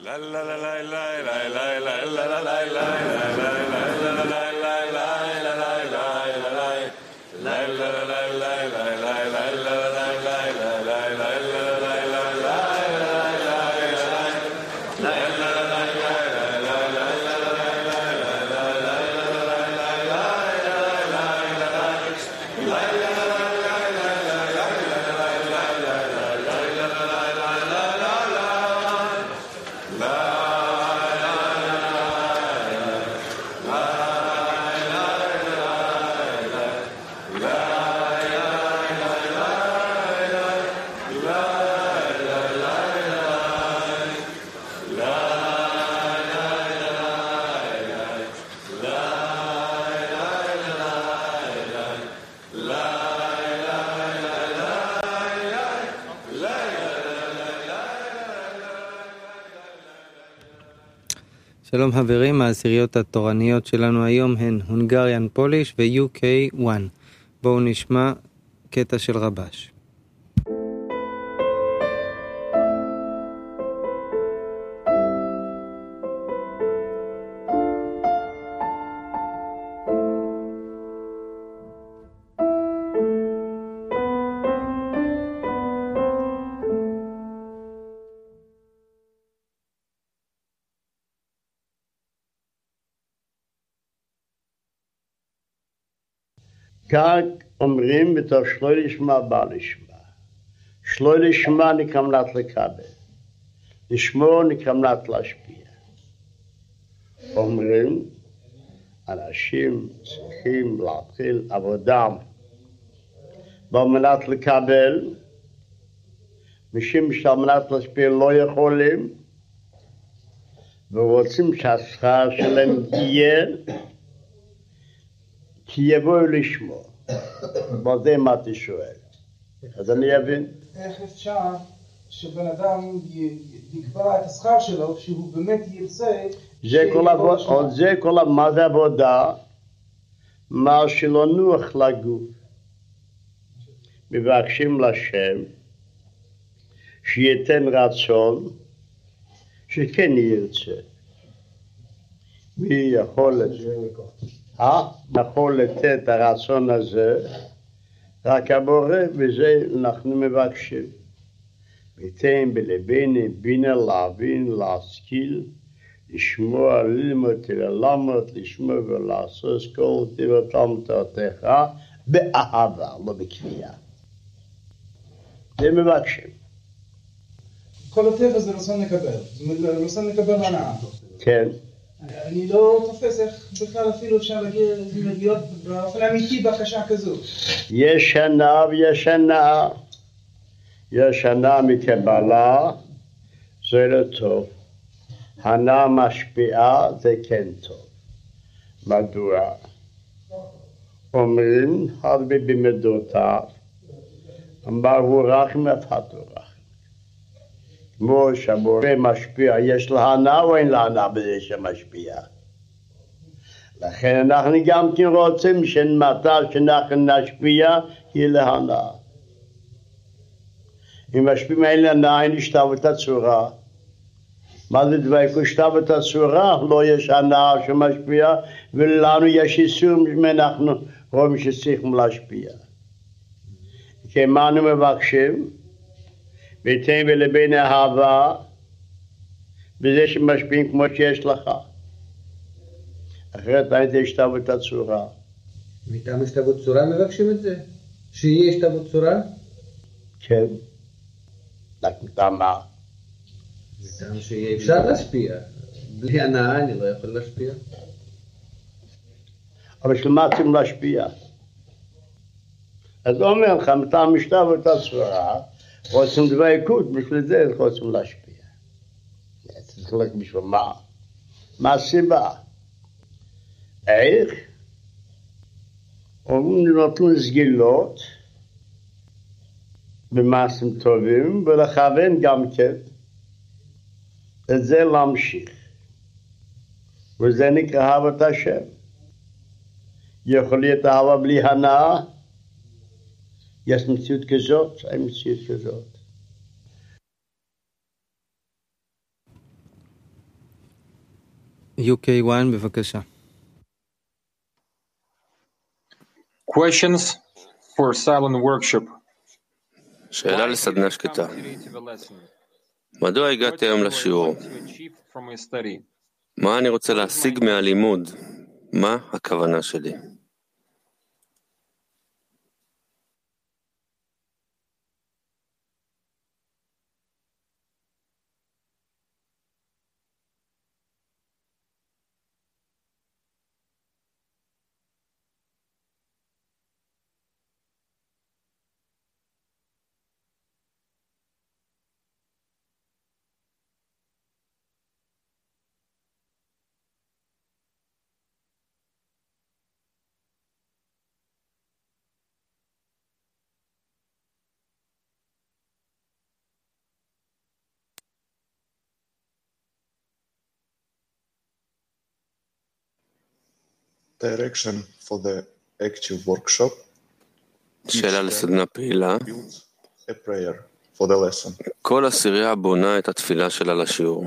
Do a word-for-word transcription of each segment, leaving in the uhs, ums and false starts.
שלום חברים, העשיריות התורניות שלנו היום הן הונגריאן פוליש ו-יו קיי אחת. בואו נשמע קטע של רבש. כך אומרים בתור שלוי לשמה בא לשמה. שלוי לשמה נקרמנת לקבל. לשמו נקרמנת להשפיע. אומרים, אנשים צריכים להתחיל עבודה על מנת לקבל, משום שעל מנת להשפיע לא יכולים, ורוצים שהשכר שלהם יהיה, כי יבואו לשמוע. אבל זה מה אתה שואל. אז אני אבין. איך אפשר שבן אדם יקבע את השכר שלו, שהוא באמת ירצה... זה כל עבודה, זה כל מה זה עבודה, מה שלא נוח לגוף. מבקשים לשם, שייתן רצון, שכן ירצה. מי יכול לזה? אה? יכול לתת את הרצון הזה, רק הבורא, וזה אנחנו מבקשים. ותן בלבני בינה להבין, להשכיל, לשמוע, ללמוד, ללמוד, לשמוע ולעשות כל תיבתם תורתך, באהבה, לא בכפייה. זה מבקשים. כל הטבע זה רצון לקבל, זאת אומרת, רצון לקבל הנאה. כן. אני לא תופס איך בכלל אפילו אפשר להיות באופן אמיתי בקשה כזו. יש הנאה ויש הנאה. יש הנאה מקבלה, זה לא טוב. הנאה משפיעה, זה כן טוב. מדוע? אומרים, הרבה במדותיו, אמרו רחם אפתו רחם. כמו שהבורא משפיע, יש לה הנאה או אין לה הנאה בזה שמשפיע. לכן אנחנו גם כן רוצים שמתי שאנחנו נשפיע, יהיה לה הנאה. אם משפיעים אין לה הנאה, אין השתוות הצורה. מה זה דבקות השתוות הצורה? לא יש הנאה שמשפיע, ולנו יש איסור שאנחנו רואים שצריכים להשפיע. כי מה אנו מבקשים? ותן בלבן אהבה, בזה שמשפיעים כמו שיש לך. אחרת אין השתוות הצורה. מטעם השתוות צורה מבקשים את זה? שיהיה השתוות צורה? כן. רק מטעם מה? מטעם שיהיה אפשר להשפיע. בלי הנאה אני לא יכול להשפיע. אבל שלמה צריכים להשפיע. אז אומר לך, מטעם השתוות הצורה, רוצים דבקות, בשביל זה רוצים להשפיע. צריך רק בשביל מה? מה הסיבה? איך? אומרים נותנים סגילות במעשים טובים, ולכוון גם כן את זה להמשיך. וזה נקרא אהבת השם. יכול להיות אהבה בלי הנאה? יש מציאות כזאת, אין מציאות כזאת. יו קיי וואן, בבקשה. Questions for silent workshop. שאלה לסדנה שקטה. מדוע הגעתי היום לשיעור? מה אני רוצה להשיג מהלימוד? מה הכוונה שלי? Direction for the active workshop. שאלה לסדנה פעילה. A prayer for the lesson. כל עשירייה בונה את התפילה שלה לשיעור.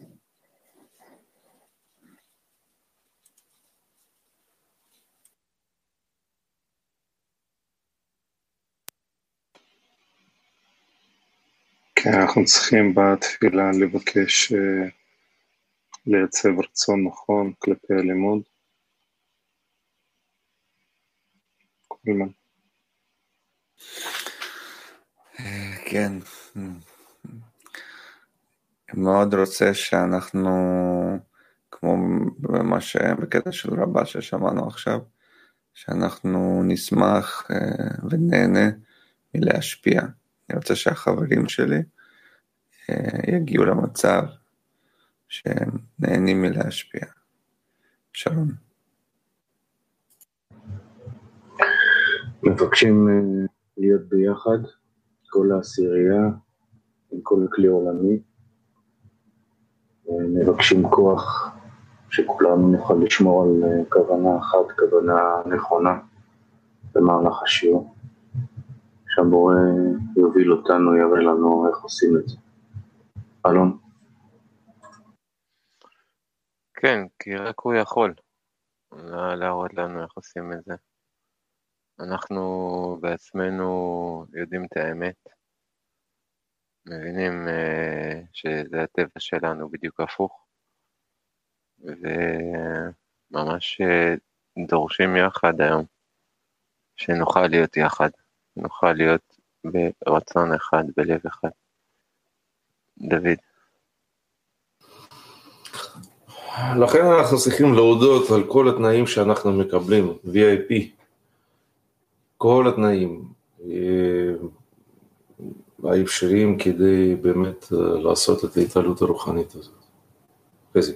כן, אנחנו צריכים בתפילה לבקש לייצב רצון נכון כלפי הלימוד. קולמן. כן, מאוד רוצה שאנחנו, כמו במה שבקטע של רבה ששמענו עכשיו, שאנחנו נשמח ונהנה מלהשפיע. אני רוצה שהחברים שלי יגיעו למצב שהם נהנים מלהשפיע. שלום. מבקשים להיות ביחד, כל העשירייה, עם כל כלי עולמי. מבקשים כוח שכולנו נוכל לשמור על כוונה אחת, כוונה נכונה במהלך השיעור. שהבורא יוביל אותנו, יראה לנו איך עושים את זה. אלון? כן, כי רק הוא יכול להראות לנו איך עושים את זה. אנחנו בעצמנו יודעים את האמת, מבינים uh, שזה הטבע שלנו בדיוק הפוך, וממש uh, דורשים יחד היום, שנוכל להיות יחד, נוכל להיות ברצון אחד, בלב אחד. דוד. לכן אנחנו צריכים להודות על כל התנאים שאנחנו מקבלים, וי איי פי. כל התנאים האפשריים כדי באמת לעשות את ההתעלות הרוחנית הזאת. חזי.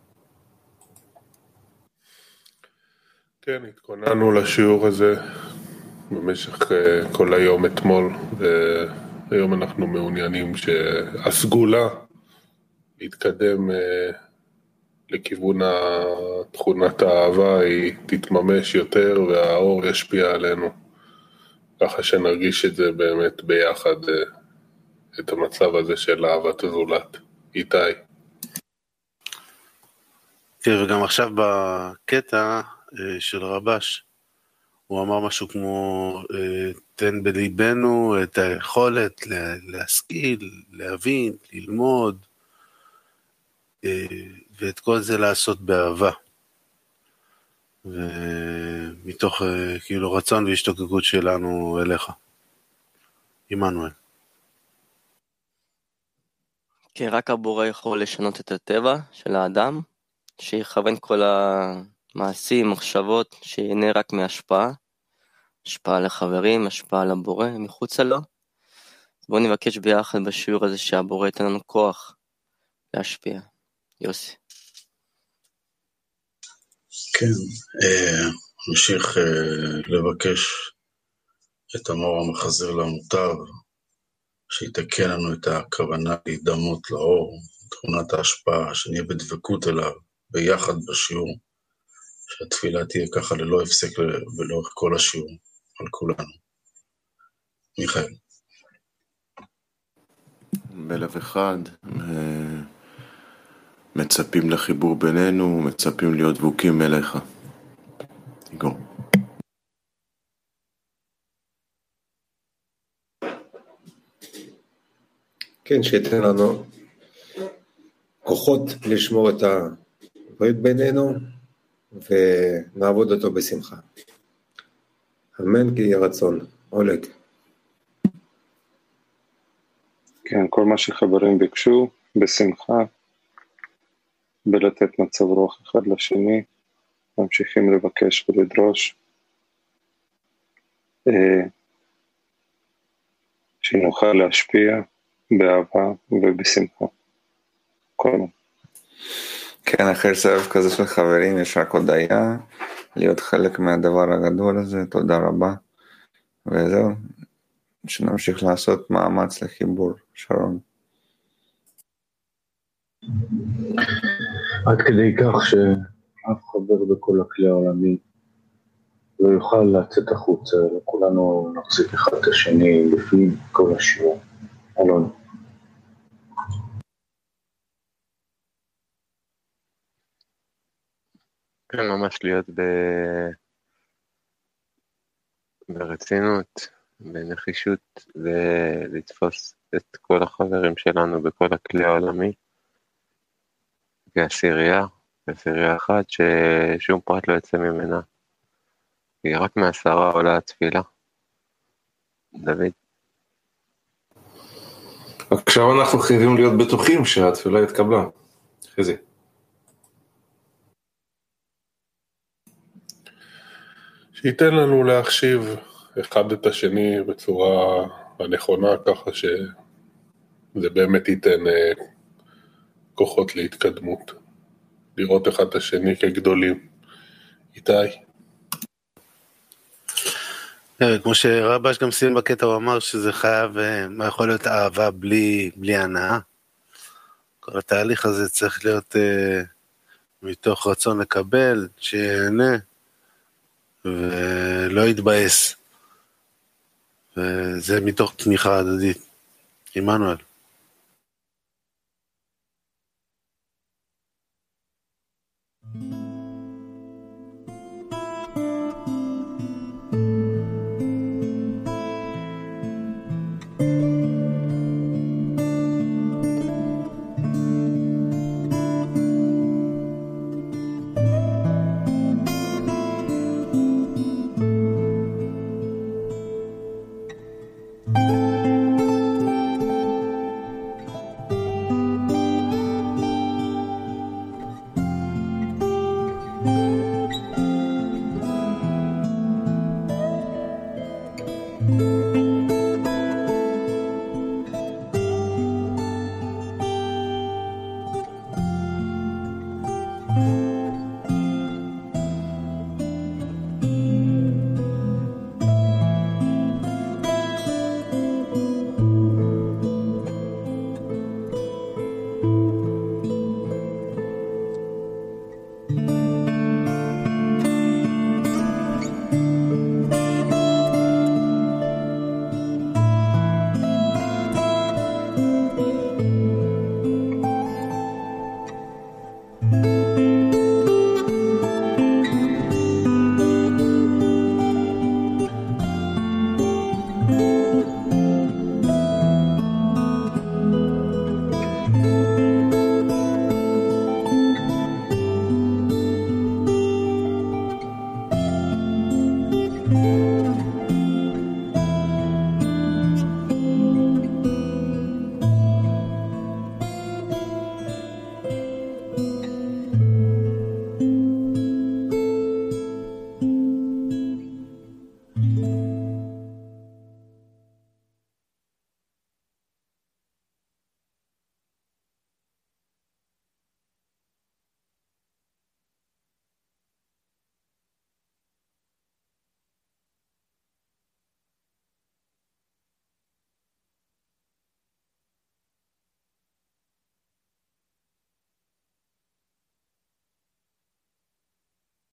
כן, התכוננו לשיעור הזה במשך כל היום אתמול, והיום אנחנו מעוניינים שהסגולה להתקדם לכיוון תכונת האהבה היא תתממש יותר והאור ישפיע עלינו. ככה שנרגיש את זה באמת ביחד, את המצב הזה של אהבת הזולת. איתי. כן, וגם עכשיו בקטע של רבש, הוא אמר משהו כמו, תן בליבנו את היכולת להשכיל, להבין, ללמוד, ואת כל זה לעשות באהבה. ומתוך כאילו רצון והשתוקקות שלנו אליך. עמנואל. כן, רק הבורא יכול לשנות את הטבע של האדם, שיכוון כל המעשים, מחשבות, שיהנה רק מהשפעה, השפעה לחברים, השפעה לבורא, מחוצה לו. בואו נבקש ביחד בשיעור הזה שהבורא ייתן לנו כוח להשפיע. יוסי. כן, נמשיך לבקש את המור המחזר למוטב, שיתקן לנו את הכוונה להידמות לאור, תכונת ההשפעה, שנהיה בדבקות אליו, ביחד בשיעור, שהתפילה תהיה ככה ללא הפסק ולאורך כל השיעור, על כולנו. מיכאל. בלב אחד, מצפים לחיבור בינינו, מצפים להיות דבוקים אליך. איגור. כן, שייתן לנו כוחות לשמור את הברית בינינו ונעבוד אותו בשמחה. אמן, כי יהיה רצון. אולג. כן, כל מה שחברים ביקשו, בשמחה, בלתת מצב רוח אחד לשני, ממשיכים לבקש ולדרוש, שנוכל להשפיע באהבה ובשמחה. כל מה. כן, אחרי סבב כזה של חברים יש רק הודעה, להיות חלק מהדבר הגדול הזה, תודה רבה. וזהו, שנמשיך לעשות מאמץ לחיבור, שרון. עד כדי כך שאף חבר בכל הכלי העולמי לא יוכל לצאת החוצה, וכולנו נחזיק אחד את השני לפי כל השיעור. אלון. כן, ממש להיות ב... ברצינות, בנחישות, ולתפוס את כל החברים שלנו בכל הכלי העולמי, כעשירייה, כעשירייה אחת, ששום פרט לא יצא ממנה. היא רק מעשרה עולה התפילה. דוד. עכשיו אנחנו חייבים להיות בטוחים שהתפילה התקבלה. חזי. שייתן לנו להחשיב אחד את השני בצורה הנכונה, ככה שזה באמת ייתן כוחות להתקדמות. לראות אחד את השני כגדולים. איתי. כמו שרבש גם סיים בקטע, הוא אמר שזה חייב, מה יכול להיות אהבה בלי, בלי הנאה. כל התהליך הזה צריך להיות uh, מתוך רצון לקבל, שיהנה, ולא יתבאס. וזה מתוך תמיכה הדדית. עמנואל.